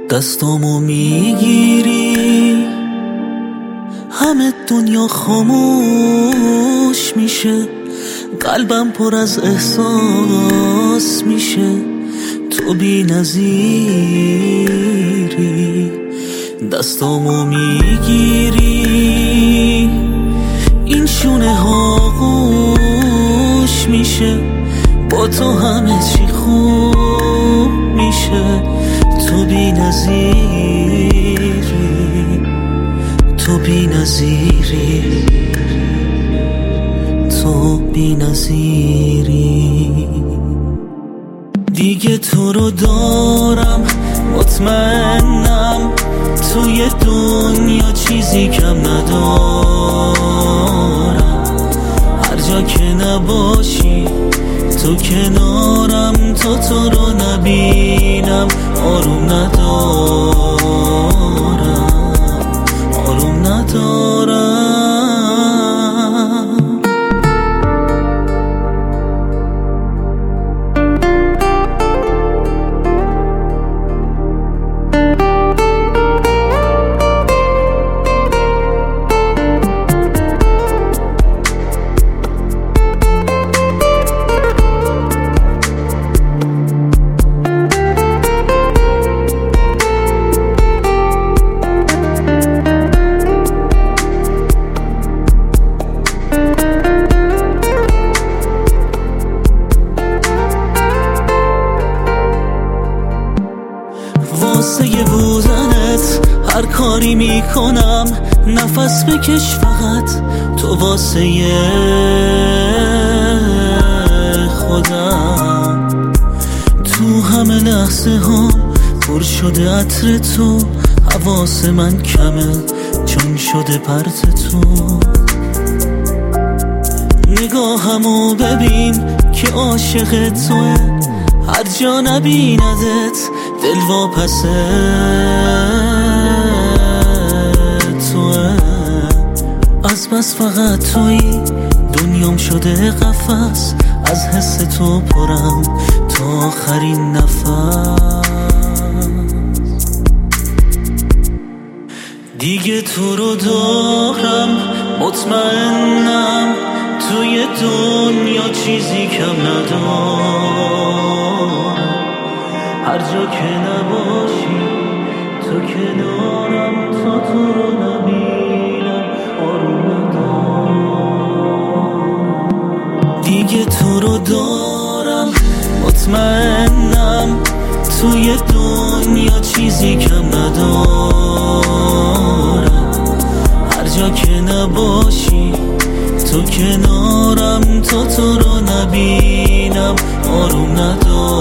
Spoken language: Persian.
دستامو میگیری همه دنیا خاموش میشه، قلبم پر از احساس میشه. تو بی نظیری، دستامو میگیری این شونه ها گوش میشه، با تو همه چی خوب میشه. تو بی نظیری، تو بی نظیری، تو بی نظیری. دیگه تو رو دارم، مطمئنم توی دنیا چیزی کم ندارم. هر جا که نباشی تو کنارم، تو رو نبینم آروم ندارم، آروم ندارم. واسه بودنت هر کاری میکنم، نفس بکش فقط تو واسه خودم. تو همه لحظه ها پر شده عطر تو، حواس من کمه چون شده پرت تو. نگاهمو ببین که عاشق توه، هر جا نبیندت دل واپسه توه. از بس فقط تویی دنیام شده قفس، از حس تو پرم تا آخرین نفس. دیگه تو رو دارم، مطمئنم توی دنیا چیزی کم ندارم. هر جا که نباشی تو کنارم، تو رو نبینم آروم ندارم. دیگه تو رو دارم، مطمئنم توی دنیا چیزی کم ندارم. هر جا که نباشی تو کنارم، تو رو نبینم آروم ندارم.